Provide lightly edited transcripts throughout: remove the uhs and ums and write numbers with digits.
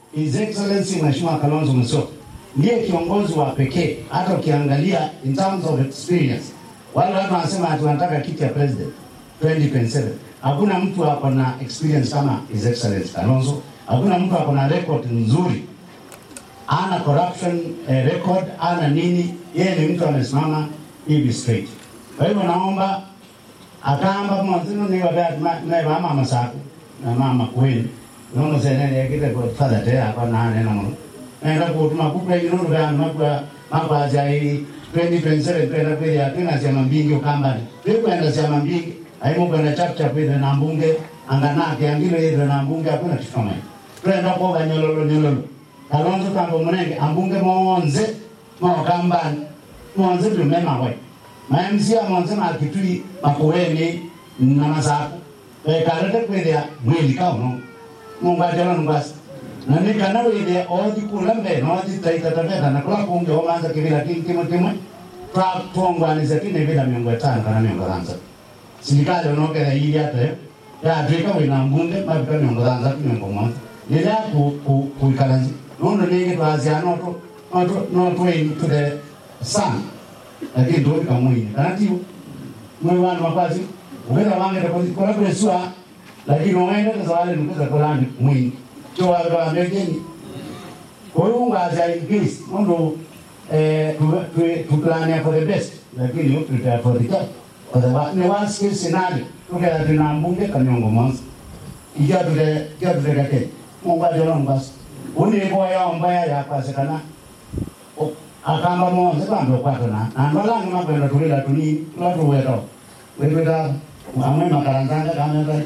His Excellency Mheshimiwa Kalonzo Musyoka ndiye kiongozi wa pekee, hata ukiangalia in terms of experience. Wale watu wanasema tunataka kiti ya president 2027. Hakuna mtu ako na experience kama His Excellency Kalonzo. Hakuna mtu ako na record nzuri. Ana corruption record, ana nini. Yeye ni mtu amesimama hivi straight. Kwa hivyo naomba akamba mwanzino ni wakati na mama Masaku na mama Kweli. Nono senene yakite kwa father te akwa na nena mo. Nenda kutuma kupra inono ga mapa ajai 2027 kwenda kweli atuna sema mbingi ukambani. Kwenda sema mbingi aimo kwenda chap ile na mbunge angana kiangile ile na mbunge hakuna kifama. Kwenda kwa nyololo. Kalonzo tambo mnenge ambunge monze kambani. Monze tumema wewe. Maemsia monze makitui makoweni na Masaku. Karate kwenda mwili kauno. Mungu ajala nubasi. Na nikana wile oji kulambe na oji taitatabeta na kula kunge omanza kivila kimwe. Tuongwani zekine vila miongo etano kana miongo zanza. Silikali onokele hili hata ya adrika wina mbunge mabika miongo zanza miongo mwanza. Nilea kuikalanzi. Nono ningi tuazia not way to the sun. Lakini tuwe kamwini. Kanatibu. Mwe wanu makwasi. Uweza wange kwa kule sua. Lakini unaenda kwa wale nukuza kolani mwingi. Cho wa mbegeni. Kwa hiyo ungaza increase. Ndo to plan for the best. Lakini you prepare for the best. Kwa sababu ni worst case scenario. Tukela tunambunge kanyongo mwanzo. Ijadu de kake. Mungu ajala mbasi. Uni kwa ya mbaya ya kwasekana. Akamba mwanzo kwambe kwato na. Andola ngoma kwenda tulila tuni. Tulatu weto. Weto Mama makarantanga kami tadi.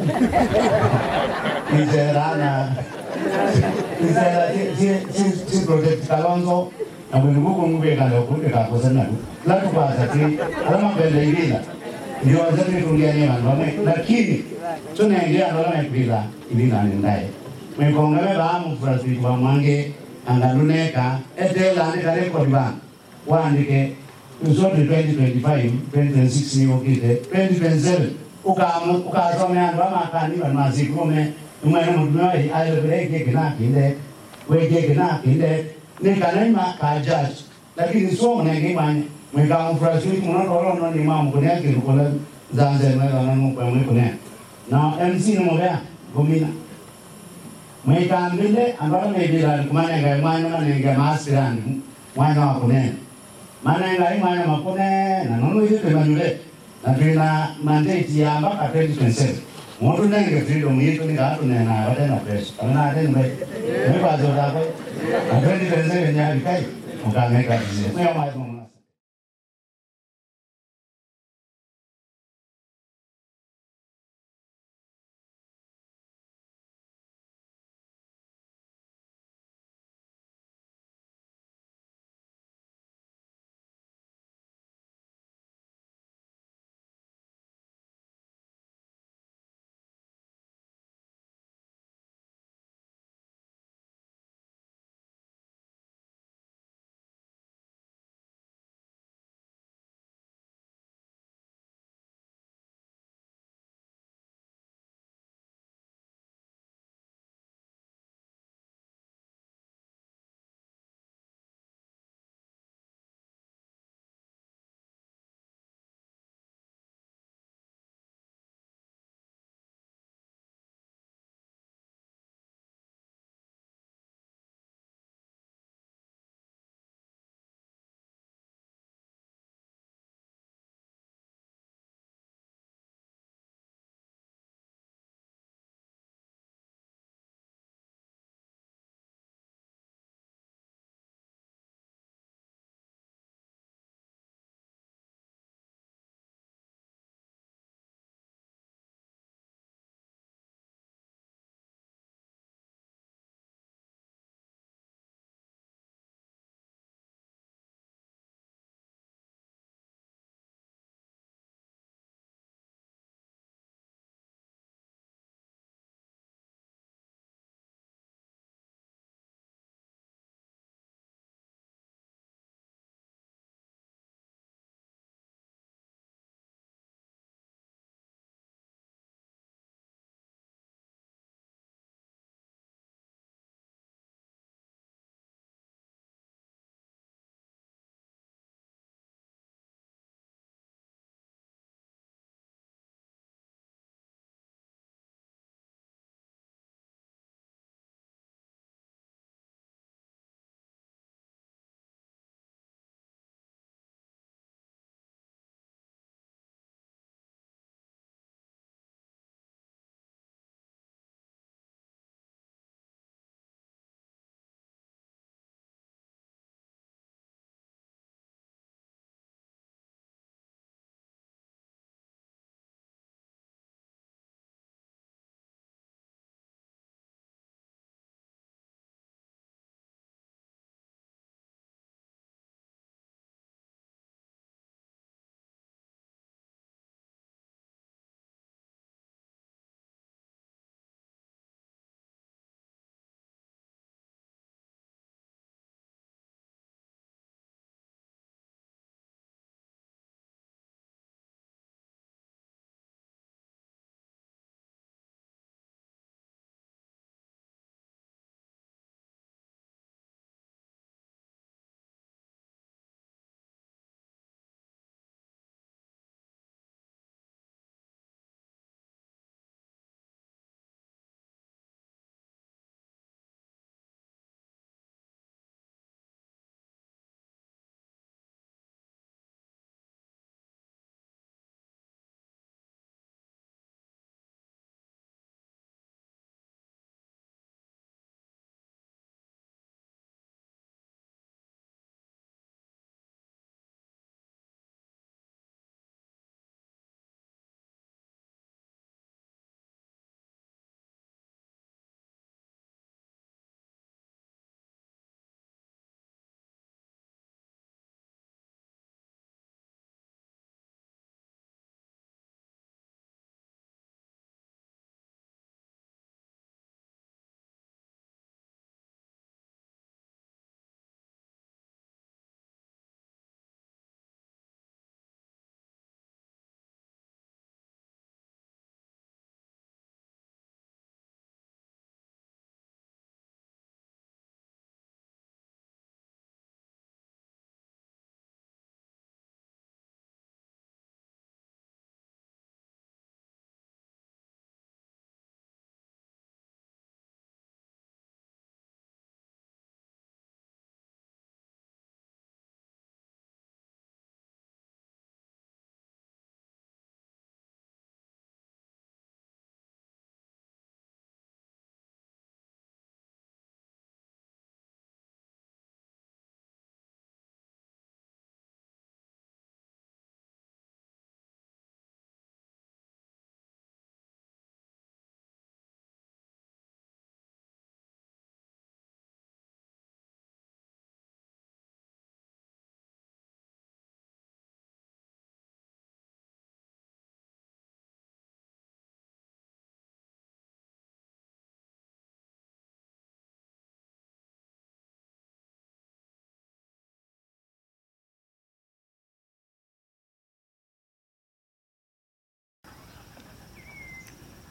Izerana si project Kalonzo na buku ngube kana okude kakosana. Latu basa ti alama bende ilila. Ndio azali tungiani mangome lakini tunaendelea na mpira ilila ndai. Mekongame baamu frasi kwa mwange angaluneka etela ni kale kwa bana. Waandike usote 2025 2026 ni okite 2027 ukasomea ndo makani wa mazikume umwe mtumai ayobereke kina kinde ni kanema ka judge lakini somo na ngimanya mweka mfrasi mnono ni mamu kunya kirukola zanze na mu kwa mwekone na MC no mobea gomina mweka mbele ambao mebira kumanya ga mwana na nga masirani mwana wa kunene maana ngai mwana makone na nono ile temanyule na tuna mandate ya mpaka 2027. Mtu nenge freedom yetu ni gato na wale na press. Kana ate mbe. Mwa zoda kwa. 2027 nyari kai. Mukameka dize. Mwa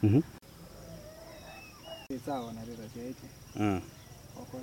Sawa na leta hichi.